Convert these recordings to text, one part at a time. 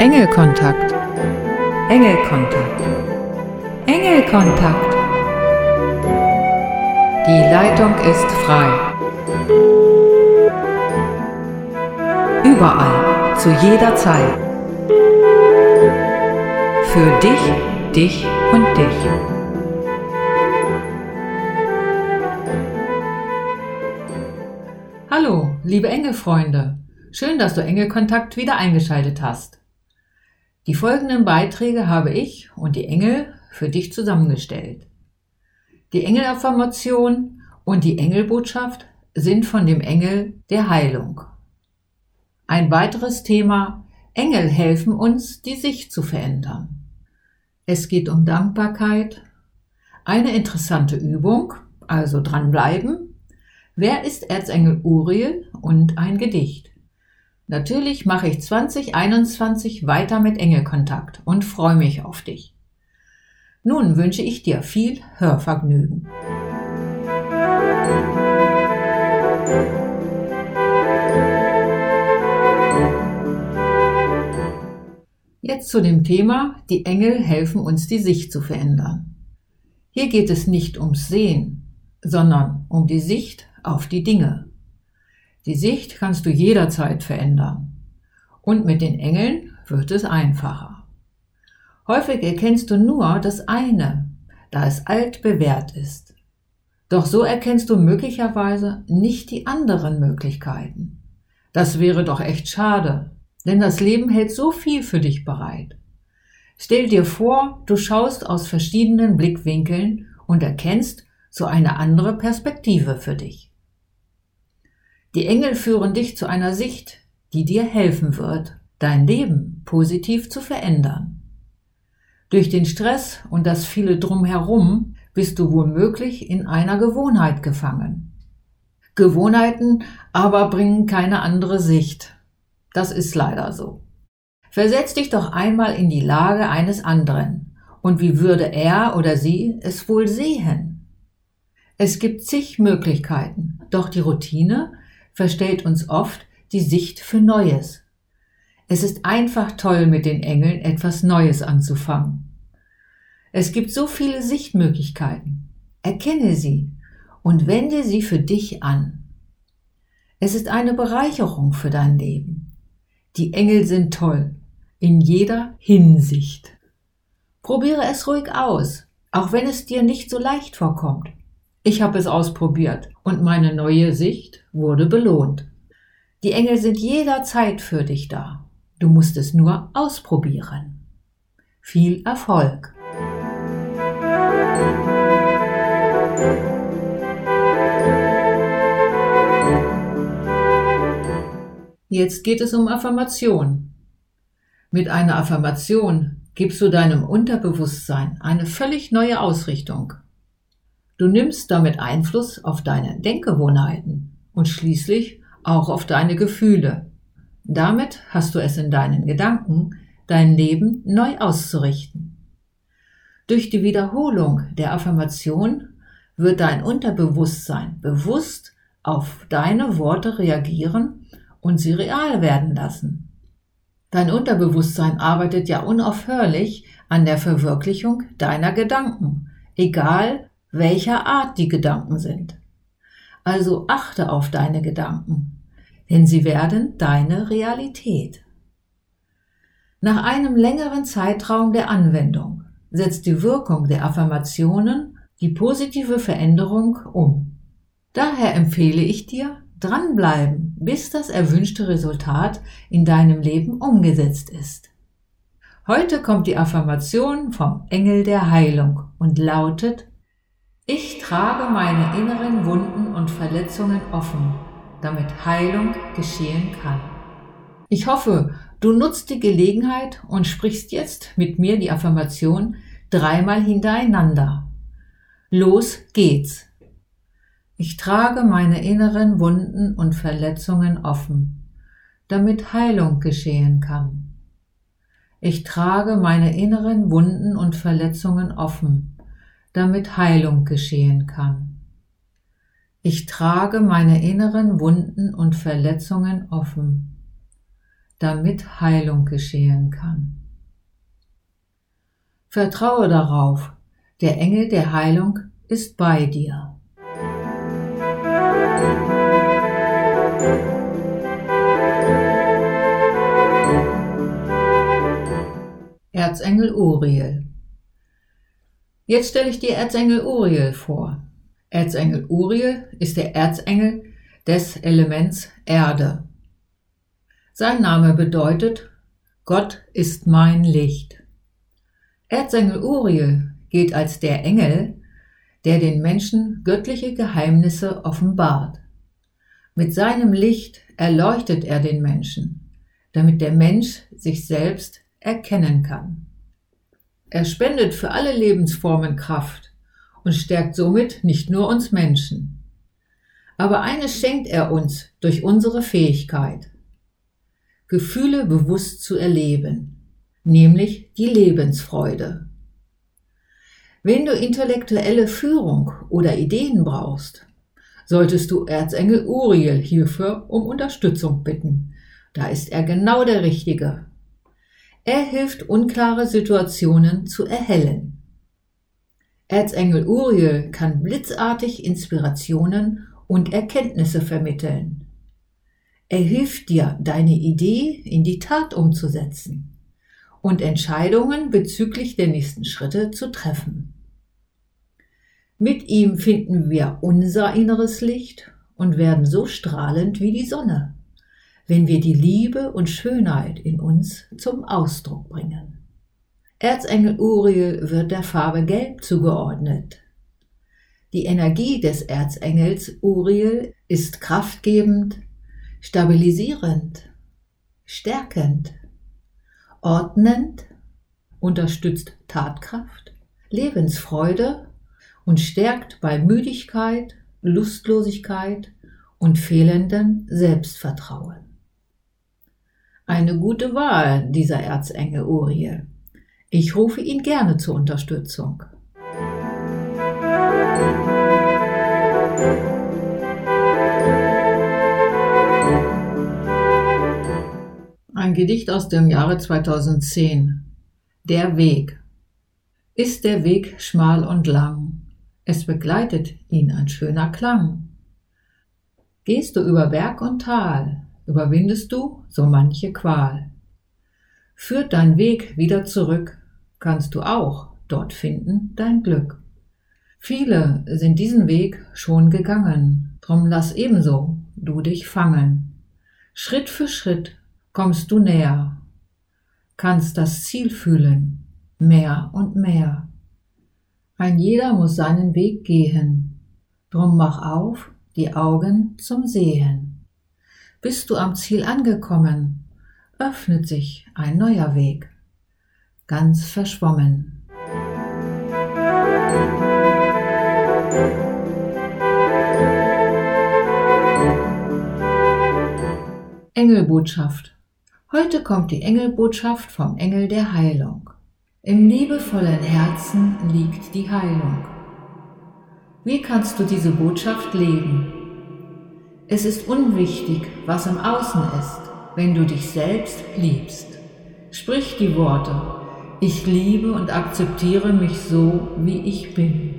Engelkontakt. Engelkontakt. Engelkontakt. Die Leitung ist frei. Überall, zu jeder Zeit. Für dich und dich. Hallo, liebe Engelfreunde. Schön, dass du Engelkontakt wieder eingeschaltet hast. Die folgenden Beiträge habe ich und die Engel für dich zusammengestellt. Die Engelaffirmation und die Engelbotschaft sind von dem Engel der Heilung. Ein weiteres Thema: Engel helfen uns, die Sicht zu verändern. Es geht um Dankbarkeit, eine interessante Übung, also dranbleiben. Wer ist Erzengel Uriel und ein Gedicht. Natürlich mache ich 2021 weiter mit Engelkontakt und freue mich auf dich. Nun wünsche ich dir viel Hörvergnügen. Jetzt zu dem Thema: Die Engel helfen uns, die Sicht zu verändern. Hier geht es nicht ums Sehen, sondern um die Sicht auf die Dinge. Die Sicht kannst du jederzeit verändern. Und mit den Engeln wird es einfacher. Häufig erkennst du nur das eine, da es altbewährt ist. Doch so erkennst du möglicherweise nicht die anderen Möglichkeiten. Das wäre doch echt schade, denn das Leben hält so viel für dich bereit. Stell dir vor, du schaust aus verschiedenen Blickwinkeln und erkennst so eine andere Perspektive für dich. Die Engel führen dich zu einer Sicht, die dir helfen wird, dein Leben positiv zu verändern. Durch den Stress und das viele Drumherum bist du womöglich in einer Gewohnheit gefangen. Gewohnheiten aber bringen keine andere Sicht. Das ist leider so. Versetz dich doch einmal in die Lage eines anderen. Und wie würde er oder sie es wohl sehen? Es gibt zig Möglichkeiten, doch die Routine verstellt uns oft die Sicht für Neues. Es ist einfach toll, mit den Engeln etwas Neues anzufangen. Es gibt so viele Sichtmöglichkeiten. Erkenne sie und wende sie für dich an. Es ist eine Bereicherung für dein Leben. Die Engel sind toll, in jeder Hinsicht. Probiere es ruhig aus, auch wenn es dir nicht so leicht vorkommt. Ich habe es ausprobiert und meine neue Sicht wurde belohnt. Die Engel sind jederzeit für dich da. Du musst es nur ausprobieren. Viel Erfolg! Jetzt geht es um Affirmation. Mit einer Affirmation gibst du deinem Unterbewusstsein eine völlig neue Ausrichtung. Du nimmst damit Einfluss auf deine Denkgewohnheiten und schließlich auch auf deine Gefühle. Damit hast du es in deinen Gedanken, dein Leben neu auszurichten. Durch die Wiederholung der Affirmation wird dein Unterbewusstsein bewusst auf deine Worte reagieren und sie real werden lassen. Dein Unterbewusstsein arbeitet ja unaufhörlich an der Verwirklichung deiner Gedanken, egal welcher Art die Gedanken sind. Also achte auf deine Gedanken, denn sie werden deine Realität. Nach einem längeren Zeitraum der Anwendung setzt die Wirkung der Affirmationen die positive Veränderung um. Daher empfehle ich dir, dranbleiben, bis das erwünschte Resultat in deinem Leben umgesetzt ist. Heute kommt die Affirmation vom Engel der Heilung und lautet: Ich trage meine inneren Wunden und Verletzungen offen, damit Heilung geschehen kann. Ich hoffe, du nutzt die Gelegenheit und sprichst jetzt mit mir die Affirmation 3-mal hintereinander. Los geht's! Ich trage meine inneren Wunden und Verletzungen offen, damit Heilung geschehen kann. Ich trage meine inneren Wunden und Verletzungen offen, damit Heilung geschehen kann. Ich trage meine inneren Wunden und Verletzungen offen, damit Heilung geschehen kann. Vertraue darauf, der Engel der Heilung ist bei dir. Erzengel Uriel. Jetzt stelle ich dir Erzengel Uriel vor. Erzengel Uriel ist der Erzengel des Elements Erde. Sein Name bedeutet: Gott ist mein Licht. Erzengel Uriel gilt als der Engel, der den Menschen göttliche Geheimnisse offenbart. Mit seinem Licht erleuchtet er den Menschen, damit der Mensch sich selbst erkennen kann. Er spendet für alle Lebensformen Kraft und stärkt somit nicht nur uns Menschen. Aber eines schenkt er uns durch unsere Fähigkeit: Gefühle bewusst zu erleben, nämlich die Lebensfreude. Wenn du intellektuelle Führung oder Ideen brauchst, solltest du Erzengel Uriel hierfür um Unterstützung bitten. Da ist er genau der Richtige. Er hilft, unklare Situationen zu erhellen. Erzengel Uriel kann blitzartig Inspirationen und Erkenntnisse vermitteln. Er hilft dir, deine Idee in die Tat umzusetzen und Entscheidungen bezüglich der nächsten Schritte zu treffen. Mit ihm finden wir unser inneres Licht und werden so strahlend wie die Sonne, wenn wir die Liebe und Schönheit in uns zum Ausdruck bringen. Erzengel Uriel wird der Farbe Gelb zugeordnet. Die Energie des Erzengels Uriel ist kraftgebend, stabilisierend, stärkend, ordnend, unterstützt Tatkraft, Lebensfreude und stärkt bei Müdigkeit, Lustlosigkeit und fehlendem Selbstvertrauen. Eine gute Wahl, dieser Erzengel Uriel. Ich rufe ihn gerne zur Unterstützung. Ein Gedicht aus dem Jahre 2010. Der Weg. Ist der Weg schmal und lang, es begleitet ihn ein schöner Klang. Gehst du über Berg und Tal, überwindest du so manche Qual. Führt dein Weg wieder zurück, kannst du auch dort finden dein Glück. Viele sind diesen Weg schon gegangen, drum lass ebenso du dich fangen. Schritt für Schritt kommst du näher, kannst das Ziel fühlen, mehr und mehr. Ein jeder muss seinen Weg gehen, drum mach auf die Augen zum Sehen. Bist du am Ziel angekommen, öffnet sich ein neuer Weg, ganz verschwommen. Engelbotschaft. Heute kommt die Engelbotschaft vom Engel der Heilung. Im liebevollen Herzen liegt die Heilung. Wie kannst du diese Botschaft leben? Es ist unwichtig, was im Außen ist, wenn du dich selbst liebst. Sprich die Worte: Ich liebe und akzeptiere mich so, wie ich bin.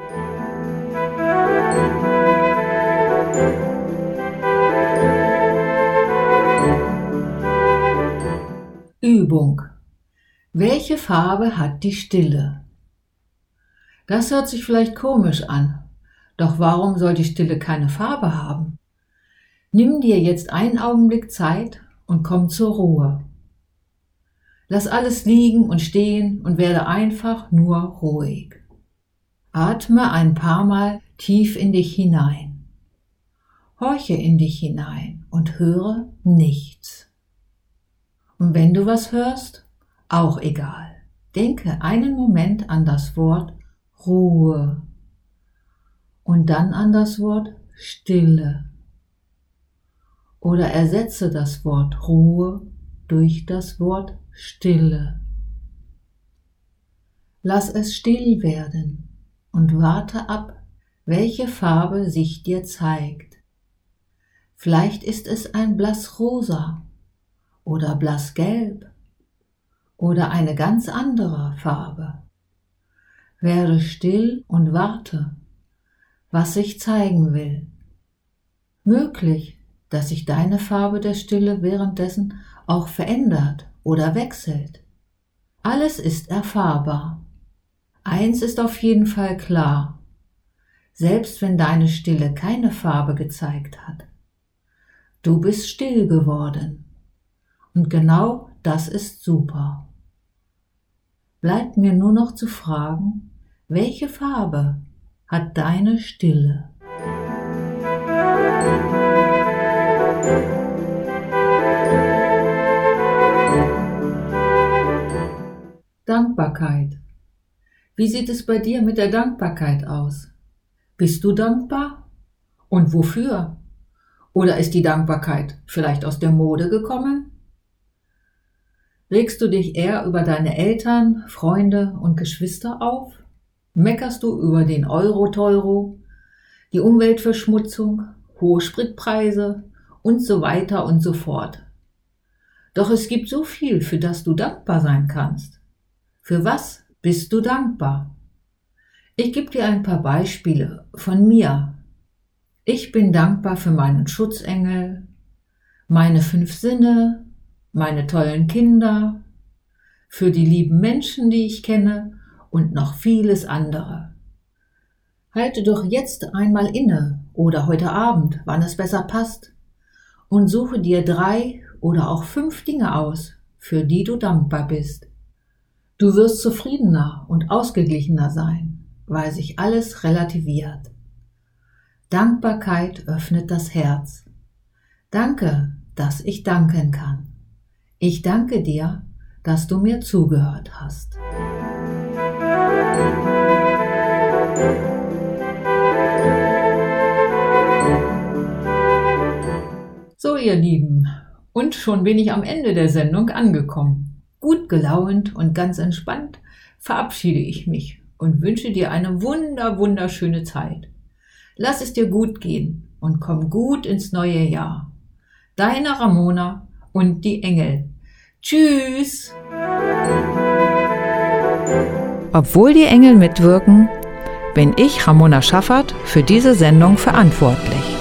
Übung. Welche Farbe hat die Stille? Das hört sich vielleicht komisch an, doch warum soll die Stille keine Farbe haben? Nimm dir jetzt einen Augenblick Zeit und komm zur Ruhe. Lass alles liegen und stehen und werde einfach nur ruhig. Atme ein paar Mal tief in dich hinein. Horche in dich hinein und höre nichts. Und wenn du was hörst, auch egal. Denke einen Moment an das Wort Ruhe und dann an das Wort Stille. Oder ersetze das Wort Ruhe durch das Wort Stille. Lass es still werden und warte ab, welche Farbe sich dir zeigt. Vielleicht ist es ein Blassrosa oder blassgelb oder eine ganz andere Farbe. Werde still und warte, was sich zeigen will. Möglich, dass sich deine Farbe der Stille währenddessen auch verändert oder wechselt. Alles ist erfahrbar. Eins ist auf jeden Fall klar: Selbst wenn deine Stille keine Farbe gezeigt hat, du bist still geworden. Und genau das ist super. Bleibt mir nur noch zu fragen, welche Farbe hat deine Stille? Dankbarkeit. Wie sieht es bei dir mit der Dankbarkeit aus? Bist du dankbar? Und wofür? Oder ist die Dankbarkeit vielleicht aus der Mode gekommen? Regst du dich eher über deine Eltern, Freunde und Geschwister auf? Meckerst du über den Euro-Teuro, die Umweltverschmutzung, hohe Spritpreise und so weiter und so fort? Doch es gibt so viel, für das du dankbar sein kannst. Für was bist du dankbar? Ich gebe dir ein paar Beispiele von mir. Ich bin dankbar für meinen Schutzengel, meine 5 Sinne, meine tollen Kinder, für die lieben Menschen, die ich kenne und noch vieles andere. Halte doch jetzt einmal inne oder heute Abend, wann es besser passt, und suche dir 3 oder auch 5 Dinge aus, für die du dankbar bist. Du wirst zufriedener und ausgeglichener sein, weil sich alles relativiert. Dankbarkeit öffnet das Herz. Danke, dass ich danken kann. Ich danke dir, dass du mir zugehört hast. So, ihr Lieben, und schon bin ich am Ende der Sendung angekommen. Gut gelaunt und ganz entspannt verabschiede ich mich und wünsche dir eine wunderschöne Zeit. Lass es dir gut gehen und komm gut ins neue Jahr. Deine Ramona und die Engel. Tschüss! Obwohl die Engel mitwirken, bin ich, Ramona Schaffert, für diese Sendung verantwortlich.